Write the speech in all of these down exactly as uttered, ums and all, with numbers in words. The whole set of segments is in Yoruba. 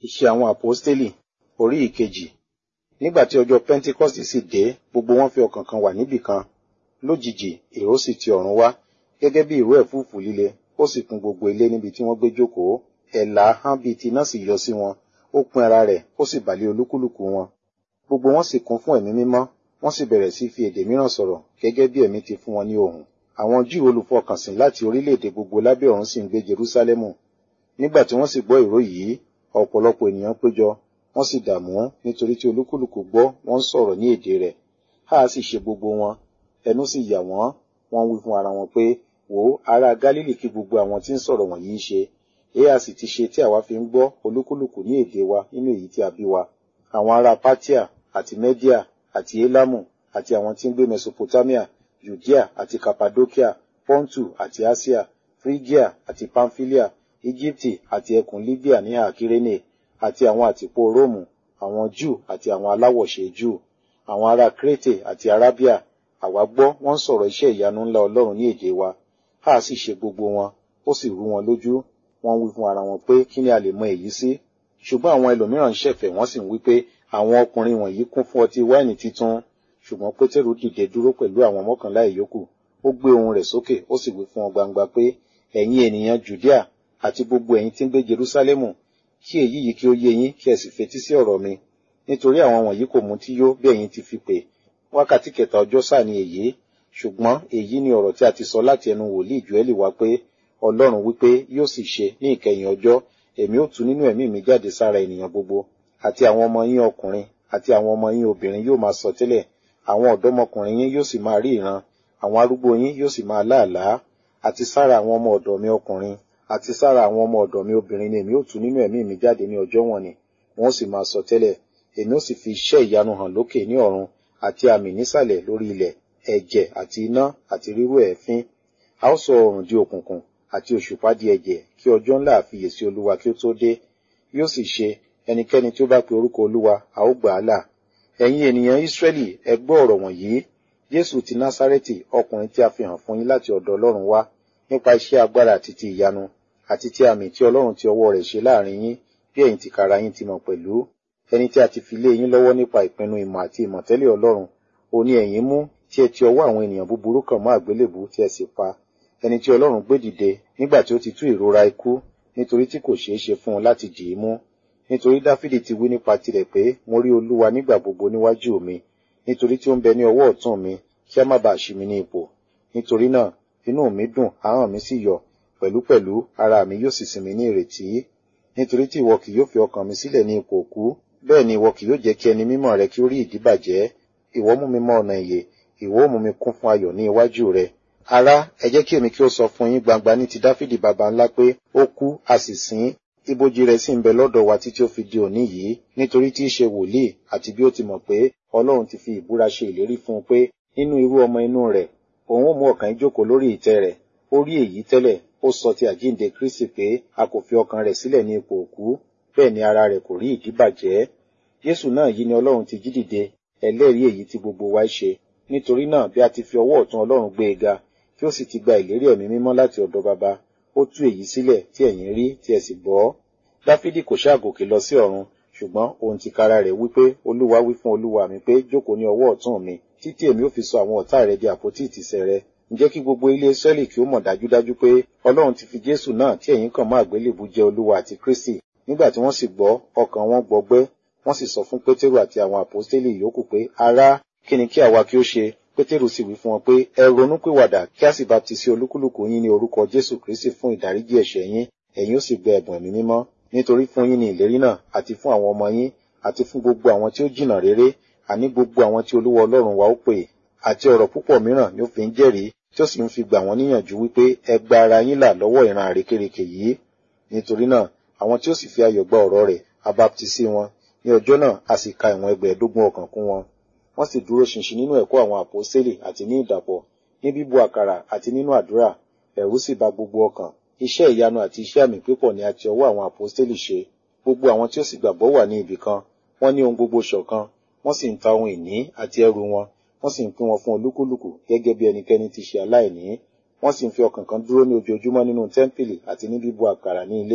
Iṣẹ́ àwọn Àpọ́stélì orí ìkejì. Nígbà tí ọjọ́ Pẹ́ńtíkọ́sì sì dé, gbogbo wọn fi ọkàn kan wà níbì kan. Lójijì, ìró sì ti ọ̀run wá, gẹ́gẹ́ bí ìró ẹ̀fúùfù líle, ó sì kún gbogbo ilé níbi tí wọ́n gbé jókòó. Ẹ̀là ahọ́n bíi ti iná sì yọ sí wọn, ó pín ara rẹ̀, ó sì bà lé olúkúlùkù wọn. Gbogbo wọn sì kún fún ẹ̀mí mímọ́, wọ́n sì bẹ̀rẹ̀ sí fi èdè mìíràn sọ̀rọ̀, gẹ́gẹ́ bí ẹ̀mí ti fún wọn ní ohùn. Àwọn Júù olùfọkànsìn láti orílẹ̀-èdè gbogbo lábẹ́ ọ̀run sì ń gbé Jerúsálẹ́mù. Nígbà tí wọ́n sì gbọ́ ìró yìí, ọ̀pọ̀lọpọ̀ ènìyàn péjọ, wọ́n sì dààmú nítorí tí olúkúlùkù gbọ́ wọ́n ń sọ̀rọ̀ ní èdè rẹ̀. Háà sì ṣe gbogbo wọn, ẹnu sì yà wọ́n, wọ́n wí fún ara wọn pé, wò ó, ará Gálílì kí gbogbo àwọn tí ń sọ̀rọ̀ wọ̀nyí ṣe. Èéha sì ti ṣe tí àwa fi ń gbọ́ olúkúlùkù ní èdè wa nínú èyí tí a bí wa. Àwọn ará Pátíà àti Mẹ́díà àti Élámù àti àwọn tí ń gbé Mesopotamia, Jùdíà àti Kàpàdókíà, Pọ́ntù àti Áṣíà, Frígíà àti Pamfilia, Íjíptì àti ẹkùn Líbíà ní ìhà Kírénè, àti àwọn àtìpó Róòmù, àwọn Júù àti àwọn aláwọ̀ṣe Júù, àwọn ará Krétè àti Arábíà, àwa gbọ́ wọ́n ń sọ̀rọ̀ iṣẹ́ ìyanu ńlá Ọlọ́run ní èdè wa. Háà sì ṣe gbogbo wọn, ó sì rú wọn lójú, wọ́n wí fún ara wọn pé kí ni a lè mọ èyí sí? Ṣùgbọ́n àwọn ẹlòmíràn ń ṣẹ̀fẹ̀, wọ́n sì ń wí pé àwọn ọkùnrin wọ̀nyí kún fún ọtí wáìnì titun. Ṣùgbọ́n Pétérù dìde dúró pẹ̀lú àwọn mọ́kànlá ìyókù, ó gbé ohùn rẹ̀ sókè, ó sì wí fún wọn gbangba pé ẹ̀yin ènìyàn Jùdíà àti gbogbo ẹ̀yin tí ń gbé Jerúsálẹ́mù, kí èyí yìí kí ó yé yín kí ẹ sì fetí sí ọ̀rọ̀ mi. Nítorí àwọn wọ̀nyí kò mutí yó bí ẹ̀yin ti fi pè. Wákàtí kẹta ọjọ́ sáà ni èyí. Ṣùgbọ́n èyí ni ọ̀rọ̀ tí a ti sọ láti ẹnu wòlíì Jóẹ́lì wá pé Ọlọ́run wípé yóò sì ṣe ní ìkẹyìn ọjọ́, èmi ó tú nínú ẹ̀mí mi jáde sára ènìyàn gbogbo, àti àwọn ọmọ yín ọkùnrin àti àwọn ọmọ yín obìnrin yóò máa sọtẹ́lẹ̀, àwọn ọ̀dọ́mọkùnrin yín yóò sì máa rí ìran, àwọn arúgbó yín yóò sì máa láàlá, àti sára àwọn ọmọ ọ̀dọ̀ mi ọkùnrin àti sára àwọn ọmọ ọ̀dọ̀ mi obìnrin ni èmi ó tú nínú ẹ̀mí mi jáde ní ọjọ́ wọ̀n-ọn-nì, wọn ó sì máa sọtẹ́lẹ̀. Èmi ó sì fi iṣẹ́ ìyanu hàn lókè ní ọ̀run àti àmì nísàlẹ̀ lórí ilẹ̀, ẹ̀jẹ̀ àti iná àti rírú èéfín. A ó sọ oòrùn di òkùnkùn àti òṣùpá di ẹ̀jẹ̀, kí ọjọ́ ńlá àfiyèsí Olúwa kí ó tó dé. Yóò sì ṣe, ẹnikẹ́ni tí ó bá pe orúkọ Olúwa, a ó gbà á là. Ẹ̀yin ènìyàn Ísírẹ́lì, ẹ gbọ́ ọ̀rọ̀ wọ̀nyí. Jésù ti Násárẹ́tì, ọkùnrin tí a fi hàn fún yín láti ọ̀dọ̀ Ọlọ́run wá, nípa iṣẹ́ agbára àti ti ìyanu, àti ti àmì tí Ọlọ́run ti ọwọ́ rẹ̀ ṣe láàrin yín, bí ẹ̀yin tìkára yín ti mọ̀ pẹ̀lú. Ẹni tí a ti fi lé yín lọ́wọ́ nípa ìpinnu ìmọ̀ àti ìmọ̀tẹ́lẹ̀ Ọlọ́run, òun ni ẹ̀yin mú, tí ẹ ti ọwọ́ àwọn ènìyàn búburú kàn mọ́ àgbélébùú tí ẹ sì pa. Ẹni tí Ọlọ́run gbé dìde nígbà tí ó ti tú ìrora ikú, nítorí tí kò ṣeé ṣe fún un láti dì í mú. Nítorí Dáfídì ti wí nípa tirẹ̀ pé, mo rí Olúwa nígbà gbogbo níwájú mi, nítorí tí ó ń bẹ ní ọwọ́ ọ̀tún mi, kí a má baà ṣì mí ní ipò. Nítorí náà, inú mi dùn, ahọ́n mi sì yọ̀, pẹ̀lúpẹ̀lú ara mi yóò sì sinmi ní ìrètí. Nítorí tí ìwọ kì yóò fi ọkàn mi sílẹ̀ ní ipò òkú, bẹ́ẹ̀ ni ìwọ kì yóò jẹ́ kí ẹni mímọ́ rẹ kí ó rí ìdíbàjẹ́. Ìwọ mú mi mọ ọ̀nà ìyè, ìwọ ó mú mi kún fún ayọ̀ ní iwájú rẹ. Ará, ẹ jẹ́ kí èmi kí ó sọ fún yín gbangba ní ti Dáfídì baba ńlá pé ó kú, a sì sìn, ibojì rẹ̀ sì ń bẹ lọ́dọ̀ wa títí ó fi di òní yìí, nítorí tí í ṣe wòlíì, àti bí ó ti mọ̀ pé Ọlọ́run ti fi ìbúra ṣe ìlérí fún un pé nínú irú ọmọ inú rẹ̀, òun ó mú ọkàn yín jókòó lórí ìtẹ́ rẹ̀. Ó rí èyí tẹ́lẹ̀, ó sọ ti àjíǹde Kristi pé a kò fi ọkàn rẹ̀ sílẹ̀ ní ipò òkú, bẹ́ẹ̀ ni ara rẹ̀ kò rí ìdíbàjẹ́. Jésù náà yìí ni Ọlọ́run ti jí dìde, ẹlẹ́rìí èyí tí gbogbo wa ṣe. Nítorí náà bí a ti fi ọwọ́ ọ̀tún Ọlọ́run gbé e ga, tí ó sì ti gba ìlérí ẹ̀mí mímọ́ láti ọ̀dọ̀ Baba, ó tú èyí sílẹ̀ tí ẹ̀yin rí tí ẹ sì gbọ́. Dáfídì kò ṣáà gòkè lọ sí ọ̀run, ṣùgbọ́n òun tìkára rẹ̀ wí pé Olúwa wí fún Olúwa mi pé jókòó ní ọwọ́ ọ̀tún mi, títí èmi ó fi sọ àwọn ọ̀tá rẹ di àpótí ìtìsẹ̀ rẹ. Ǹjẹ́ kí gbogbo ilé Ísírẹ́lì kí ó mọ̀ dájúdájú pé Ọlọ́run ti fi Jésù náà tí ẹ̀yin kàn mọ́ àgbélébùú jẹ́ Olúwa àti Kristi. Nígbà tí wọ́n sì gbọ́, ọkàn wọn gbọgbẹ́, wọ́n sì sọ fún Pétérù àti àwọn àpọ́stélì ìyókù pé ará, kí ni kí àwa kí ó ṣe? Pétérù sì wí fún wọn pé ẹ ronúpìwàdà kí a sì baptisi olúkúlùkù yín ní orúkọ Jésù Kristi fún ìdáríjì ẹ̀ṣẹ̀ yín, ẹ̀yin ó sì gba ẹ̀bùn ẹ̀mí mímọ́. Nítorí fún yín ni ìlérí náà, àti fún àwọn ọmọ yín, àti fún gbogbo àwọn tí ó jìnnà réré, àní gbogbo àwọn tí Olúwa Ọlọ́run wa ó pè. Àti ọ̀rọ̀ púpọ̀ mìíràn ni ó fi ń jẹ́rìí, tí ó sì ń fi gbà wọ́n níyànjú wípé ẹ gba ara yín là lọ́wọ́ ìran àrékérekè yìí. Nítorí náà, àwọn tí ó sì fi ayọ̀ gba ọ̀rọ̀ rẹ̀, a baptisi wọn. Ní ọjọ́ náà, a sì ka ìwọ̀n ẹgbẹ̀ẹ́dógún ọkàn kún wọn. Wọ́n sì dúró ṣinṣin nínú ẹ̀kọ́ àwọn àpọ́stélì àti ní ìdàpọ̀, ní bíbú àkàrà àti nínú àdúrà. Ẹ̀rù sì bà gbogbo ọkàn. Iṣẹ́ ìyanu àti iṣẹ́ àmì pípọ̀ ni a ti ọwọ́ àwọn àpọ́stélì ṣe. Gbogbo àwọn tí ó sì gbàgbọ́ wà ní ibì kan, wọ́n ní ohun gbogbo ṣọ̀kan, wọ́n sì ń ta ohun ìní àti ẹrù wọn, wọ́n sì ń pín wọn fún olúkúlùkù gẹ́gẹ́ bí ẹnikẹ́ni ti ṣe aláìní. Wọ́n sì ń fi ọkàn kan dúró ní ojoojúmọ́ nínú tẹ́ḿpìlì àti ní bíbú àkàrà ní ilé,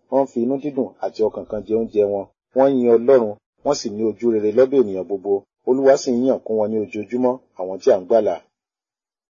wọ́n fi inú dídùn àti ọkàn kan jẹ oúnjẹ wọn. Wọ́n yin Ọlọ́run, wọ́n sì ní ojú rere lọ́dọ̀ ènìyàn gbogbo. Olúwa sì ń yàn kún wọn ní ojoojúmọ́ àwọn tí à ń gbàlà.